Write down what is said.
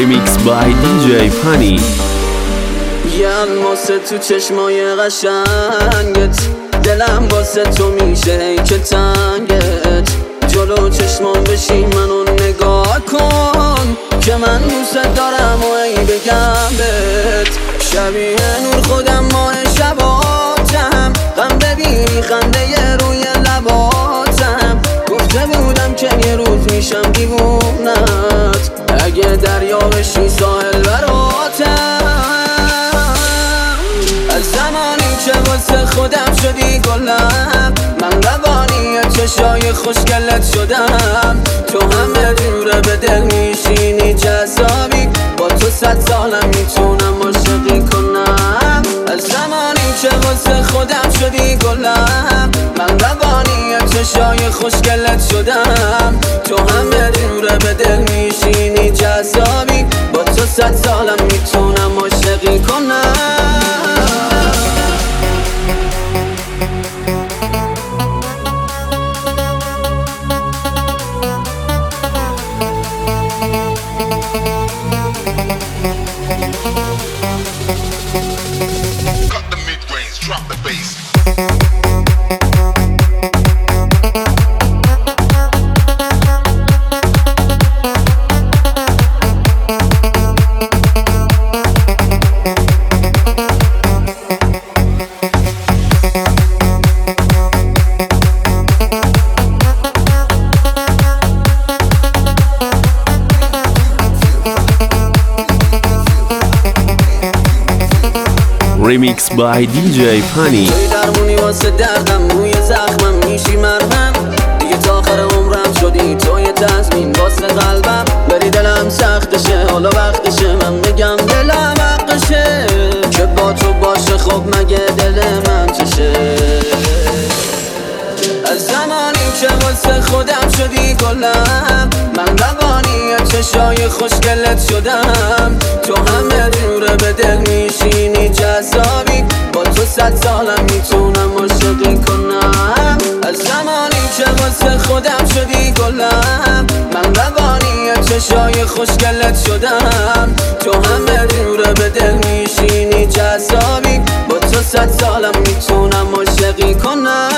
Remix by DJ Funny. یه الماسه تو چشمای قشنگت، دلم واسه تو میشه ای که تنگت. جلو چشمام بشی منو نگاه کن که من دوست دارم و ای بگم بهت. شبیه نور خودم ماه شباتم، غم ببینی خنده روی لباتم. گفته بودم که یه روز میشم دیوونت، اگه دریا بشی ساحل براتم. از زمانی که واسه خودم شدی گلم، من روانی چشای خوشگلت شدم. تو همه جوره به دل میشینی جذابی، با تو 100 سالم میتونم عاشقی کنم. از زمانی که واسه خودم شدی گلم، من روانی چشای خوشگلت شدم. تو همه جوره به دل میشینی جذابی، با تو 100 سالم میتونم عاشقی کنم. Drop the bass. Remix by DJ Funny. توی درمونی واسه دردم، روی زخمم میشی مرهم. دیگه تا آخر عمرم شدی توی تضمین واسه قلبم. بری دلم سختشه، حالا وقتشه من بگم دلم حقشه که با تو باشه. خب مگه دل من چشه؟ از زمانی که واسه خودم شدی گلم، من روانی چشای خوشگلت شدم. تو همه جوره به دل میشینی جذابی، با تو 100 سالم میتونم عاشقی کنم. از زمانی که واسه خودم شدی گلم، من روانی چشای خوشگلت شدم. تو همه جوره به دل میشینی جذابی، با تو 100 سالم میتونم عاشقی کنم.